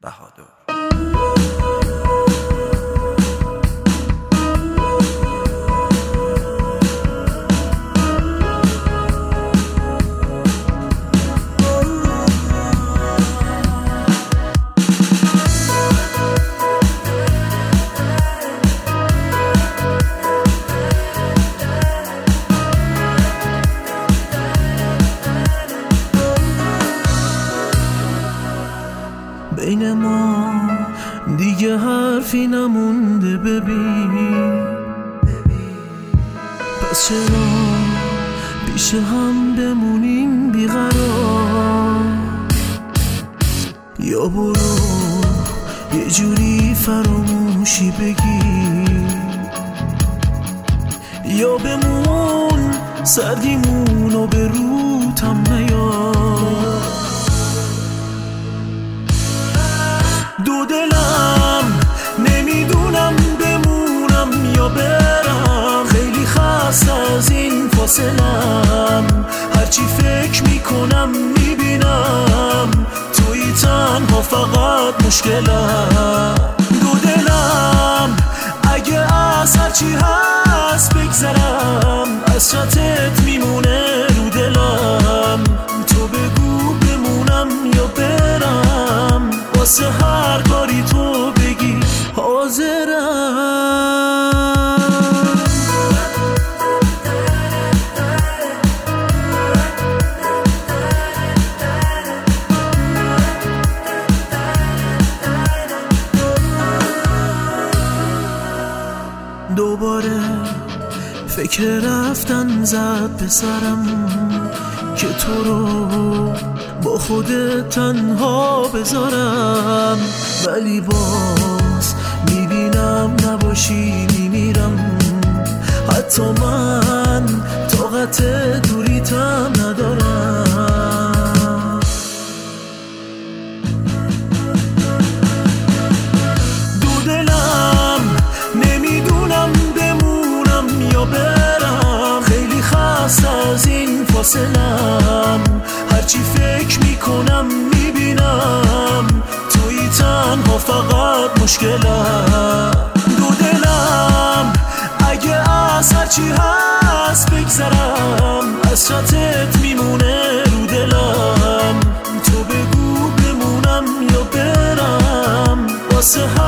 بهادر. بین ما دیگه حرفی نمونده ببین، پس چرا پیش هم بمونیم بیقرار؟ یا برو یه جوری فراموشی بگی، یا بمون سردیمونو به روتم نیار. دو دلم نمیدونم بمونم یا برم، خیلی خسته از این فاصلم، هرچی فکر میکنم میبینم توی تنها فقط مشکلم. دو دلم اگه از هرچی هست بگذرم، از شتت میمونه رو دلم، تو بگو بمونم یا برم، واسه هر کاری تو بگی حاضرم. دوباره فکر رفتن زد به سرم که تو رو با خودت تنها بذارم، ولی باز میبینم نباشی میمیرم، حتی من طاقت دوریتم ندارم. دو دلم نمیدونم بمونم یا برم، خیلی خسته از این فاصلم، هرچی فکر میکنم میبینم توی تنها فقط مشکلم. دو دلم اگه از هرچی هست بگذرم، از شتت میمونه رو دلم، تو بگو بمونم یا برم، واسه